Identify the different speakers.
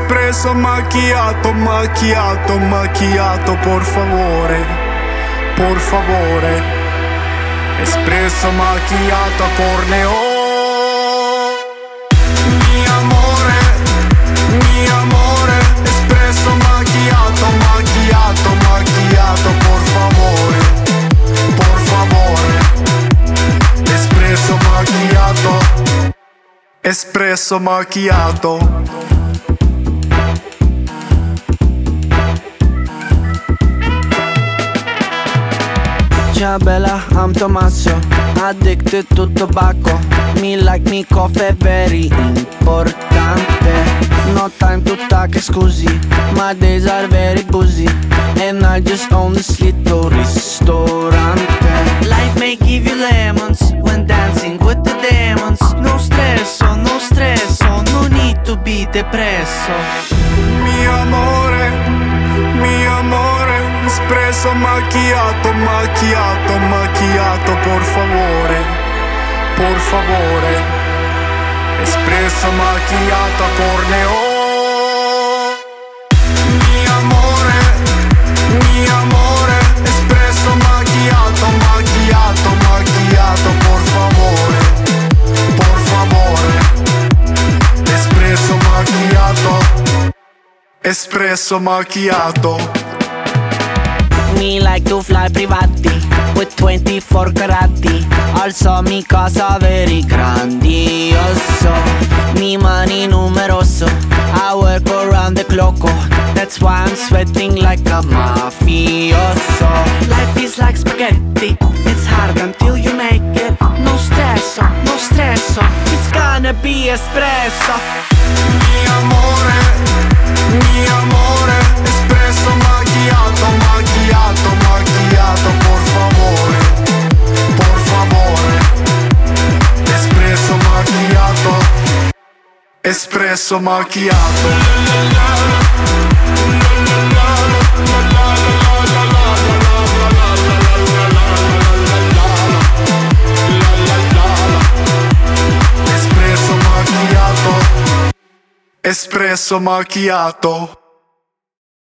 Speaker 1: espresso macchiato, macchiato, macchiato, por favore, por favore. Espresso macchiato a corneo. Mi amore, espresso macchiato, macchiato, macchiato, por favore, por favore. Espresso macchiato, espresso macchiato.
Speaker 2: Ciao bella, I'm Tommaso, addicted to tobacco. Me like me coffee, very importante. No time to talk, scusi, my days are very busy, and I just own this little ristorante. Life may give you lemons when dancing with the demons. No stresso, no stresso, no need to be depresso.
Speaker 1: Mi amore, espresso macchiato, macchiato, macchiato, por favore, por favore. Espresso macchiato a corneo. Mi amore, espresso macchiato, macchiato, macchiato, por favore, por favore. Espresso macchiato, espresso macchiato.
Speaker 2: Me like to fly privati with 24 carati. Also mi casa very grandioso. Mi money numeroso. I work around the clock. That's why I'm sweating like a mafioso. Life is like spaghetti. It's hard until you make it. No stresso, no stresso. It's gonna be espresso.
Speaker 1: Mi amore, espresso macchiato, macchiato, macchiato, por favore, por favore. Espresso macchiato, espresso macchiato. Espresso macchiato, espresso macchiato.